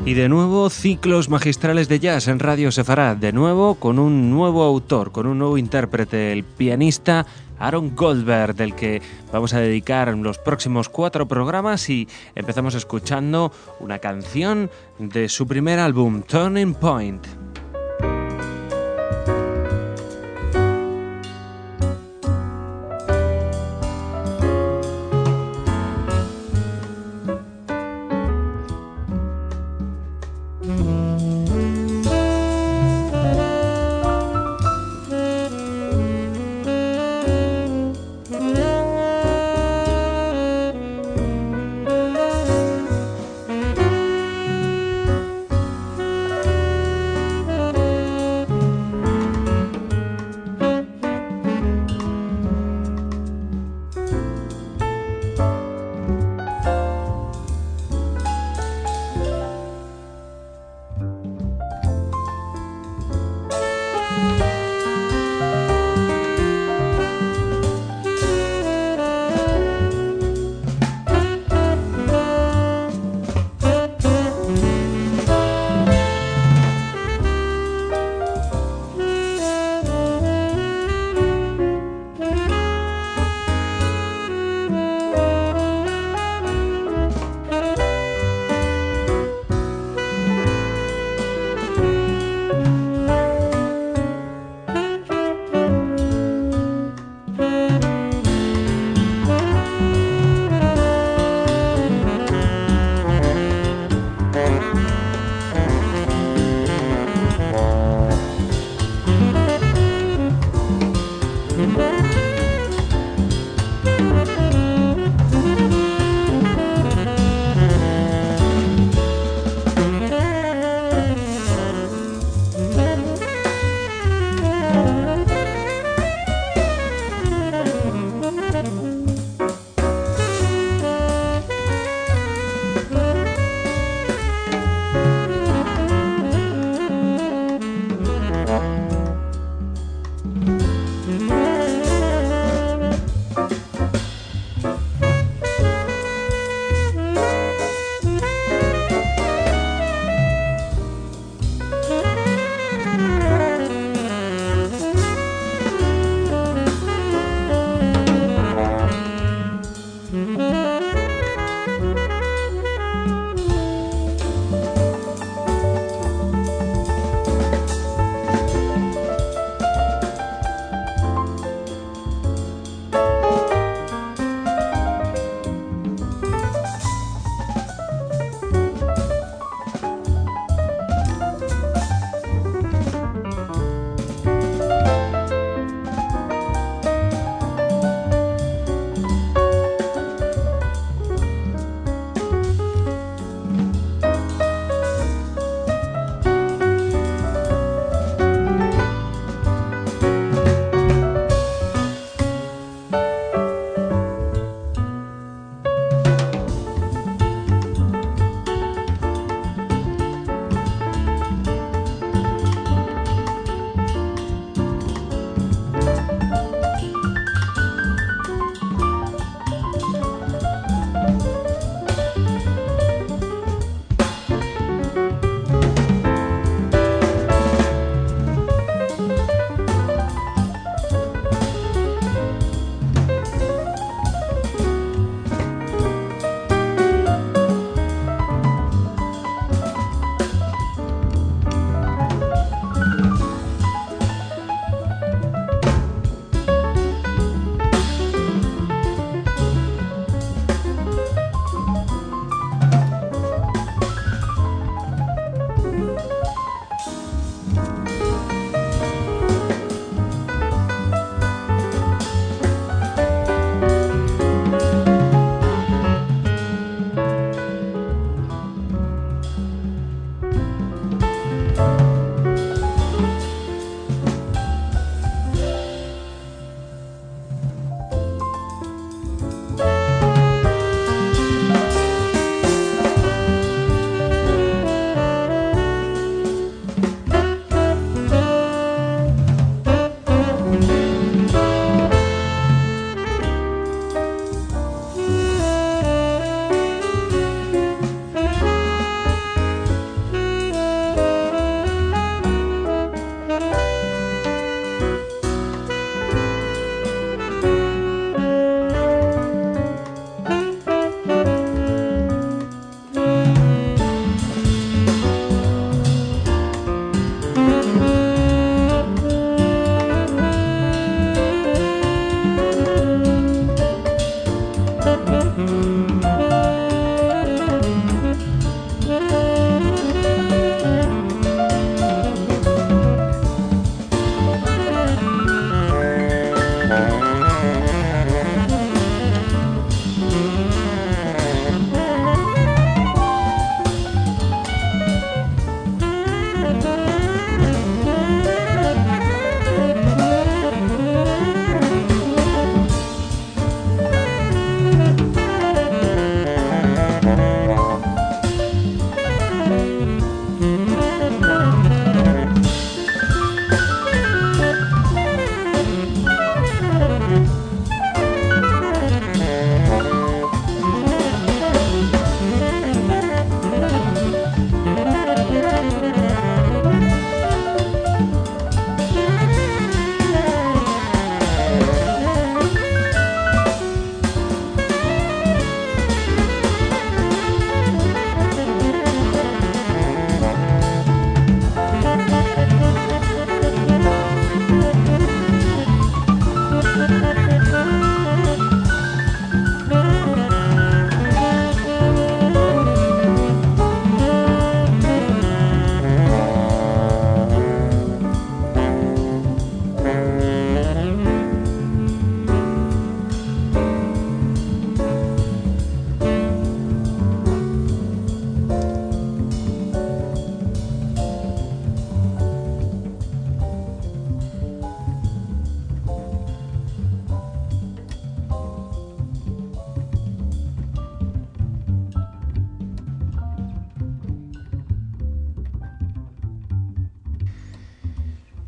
Y de nuevo, ciclos magistrales de jazz en Radio Sefarad. De nuevo, con un nuevo autor, con un nuevo intérprete, el pianista Aaron Goldberg, del que vamos a dedicar los próximos 4 programas. Y empezamos escuchando una canción de su primer álbum, Turning Point.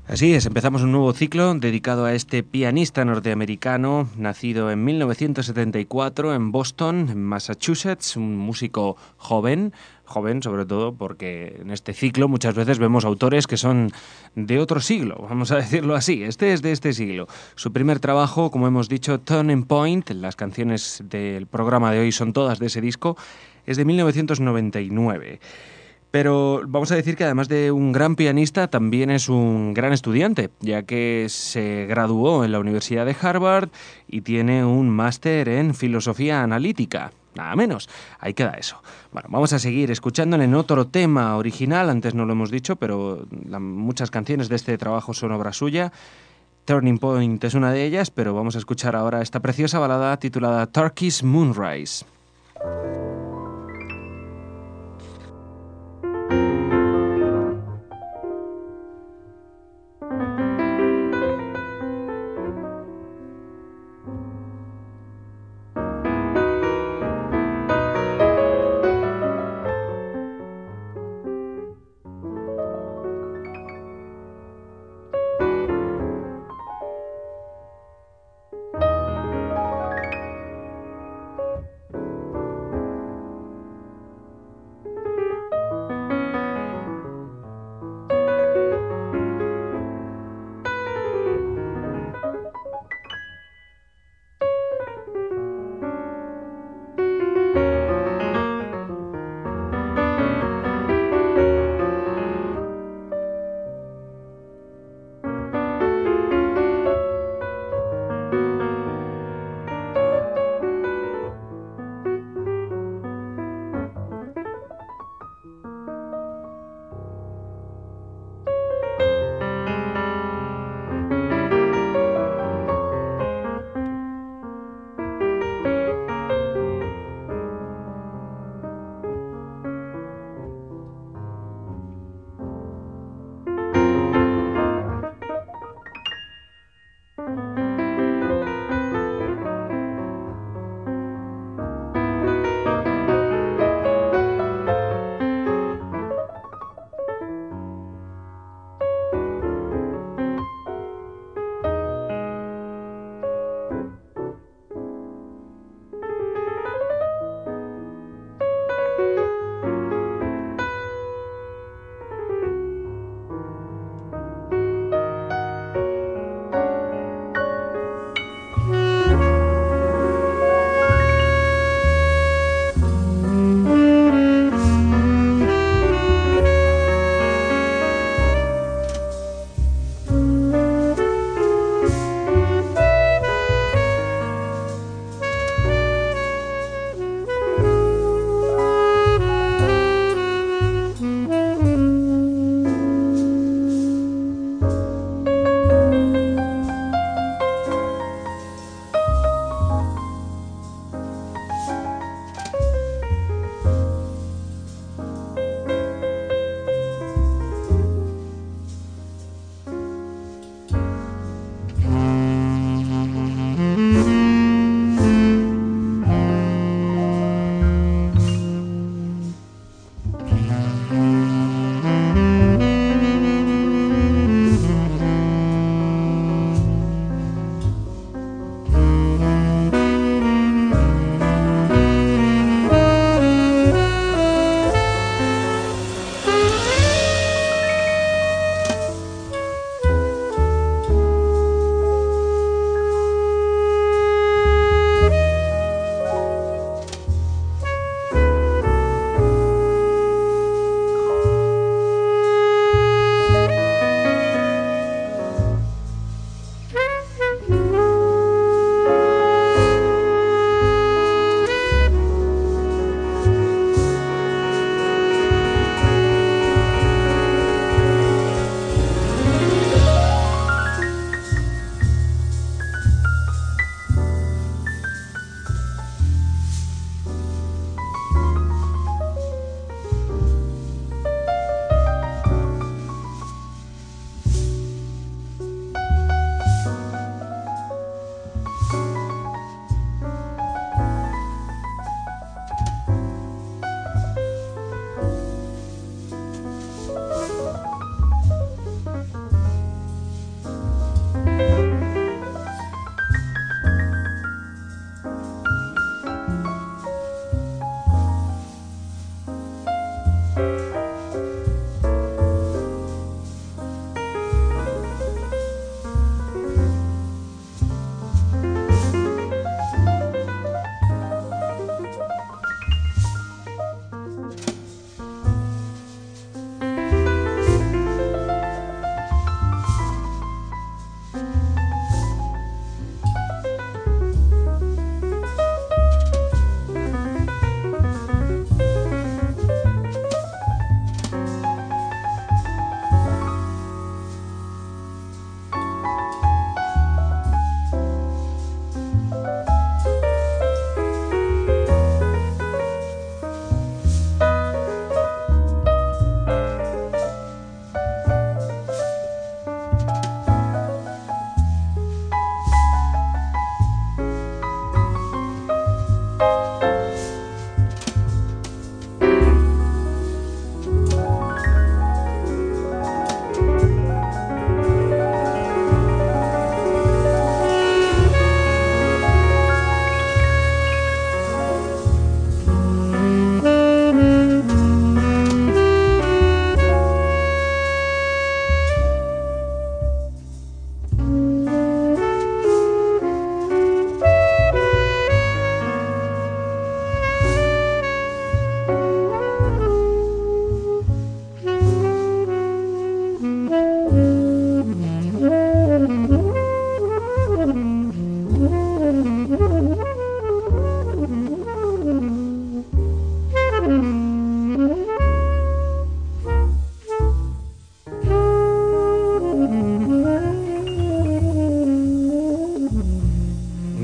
Así es, empezamos un nuevo ciclo dedicado a este pianista norteamericano, nacido en 1974 en Boston, en Massachusetts, un músico joven sobre todo porque en este ciclo muchas veces vemos autores que son de otro siglo, vamos a decirlo así. Este es de este siglo. Su primer trabajo, como hemos dicho, Turning Point, las canciones del programa de hoy son todas de ese disco, es de 1999. Pero vamos a decir que además de un gran pianista, también es un gran estudiante, ya que se graduó en la Universidad de Harvard y tiene un máster en filosofía analítica. Nada menos, ahí queda eso. Bueno, vamos a seguir escuchándole en otro tema original, antes no lo hemos dicho, pero muchas canciones de este trabajo son obra suya. Turning Point es una de ellas, pero vamos a escuchar ahora esta preciosa balada titulada Turkish Moonrise.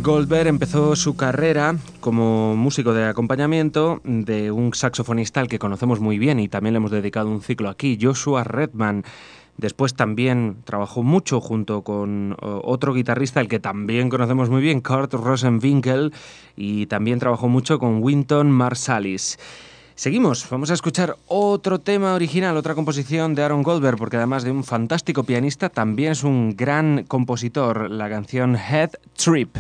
Goldberg empezó su carrera como músico de acompañamiento de un saxofonista al que conocemos muy bien y también le hemos dedicado un ciclo aquí, Joshua Redman. Después también trabajó mucho junto con otro guitarrista al que también conocemos muy bien, Kurt Rosenwinkel, y también trabajó mucho con Wynton Marsalis. Seguimos, vamos a escuchar otro tema original, otra composición de Aaron Goldberg, porque además de un fantástico pianista, también es un gran compositor, la canción Head Trip.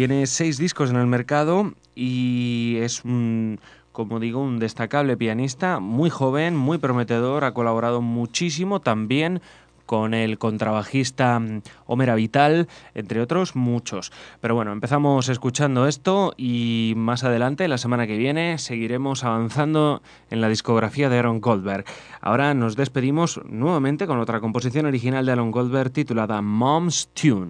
Tiene 6 discos en el mercado y es como digo, un destacable pianista, muy joven, muy prometedor, ha colaborado muchísimo también con el contrabajista Homer Avital, entre otros muchos. Pero bueno, empezamos escuchando esto y más adelante, la semana que viene, seguiremos avanzando en la discografía de Aaron Goldberg. Ahora nos despedimos nuevamente con otra composición original de Aaron Goldberg titulada Mom's Tune.